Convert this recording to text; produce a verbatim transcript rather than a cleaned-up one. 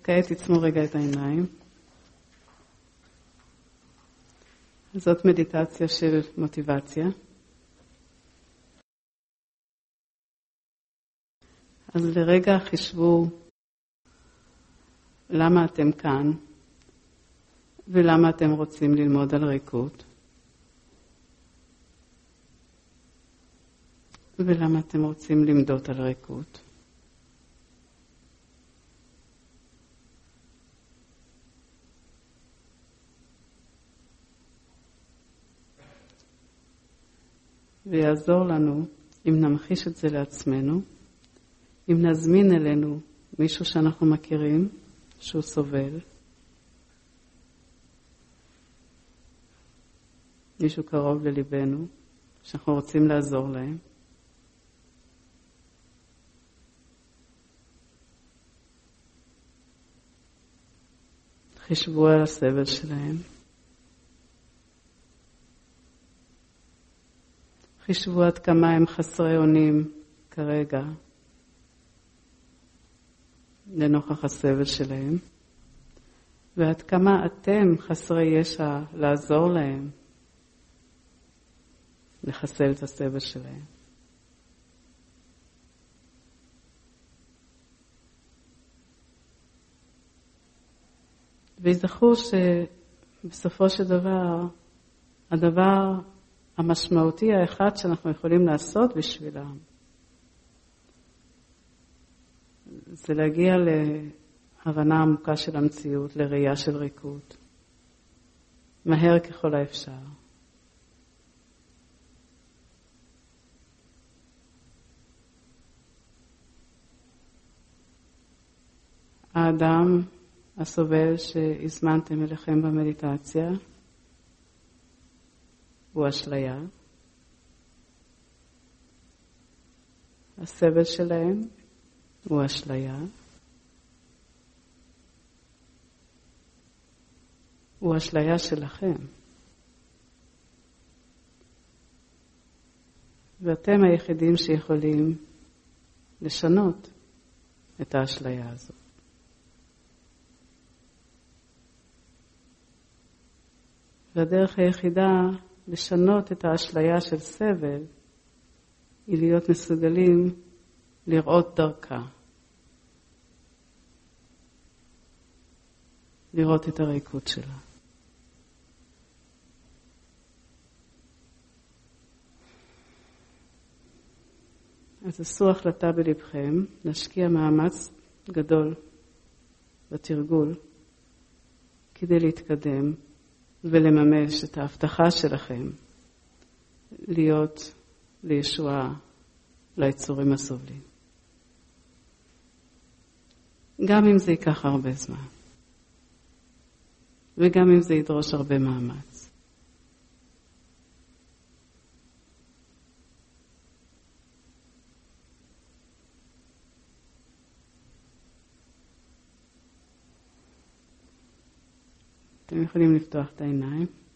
כעת תצמו רגע את העיניים. זאת מדיטציה של מוטיבציה. אז לרגע חישבו למה אתם כאן ולמה אתם רוצים ללמוד על ריקות ולמה אתם רוצים למדות על ריקות. ויעזור לנו אם נמחיש את זה לעצמנו, אם נזמין אלינו מישהו שאנחנו מכירים, שהוא סובל, מישהו קרוב לליבנו, שאנחנו רוצים לעזור להם. חישבו על הסבל שלהם. חישבו עד כמה הם חסרי אונים כרגע לנוכח הסבל שלהם, ועד כמה אתם חסרי ישע לעזור להם לחסל את הסבל שלהם. ויזכרו שבסופו של דבר, הדבר המשמעותי האחד שאנחנו יכולים לעשות בשבילם, זה להגיע להבנה עמוקה של המציאות, לראייה של ריקות, מהר ככל האפשר. האדם הסובל שהזמנתם אליכם במדיטציה הוא אשליה. הסבל שלהם הוא אשליה. הוא אשליה שלכם. ואתם היחידים שיכולים לשנות את האשליה הזאת. והדרך היחידה לשנות את האשליה של סבל היא להיות מסוגלים לראות דרכה. לראות את הריקות שלה. אז עשו החלטה בלבכם, להשקיע מאמץ גדול בתרגול כדי להתקדם ולממש את ההבטחה שלכם להיות לישועה ליצורים הסובלים. גם אם זה ייקח הרבה זמן. וגם אם זה ידרוש הרבה מאמץ. אתם יכולים לפתוח את העיניים.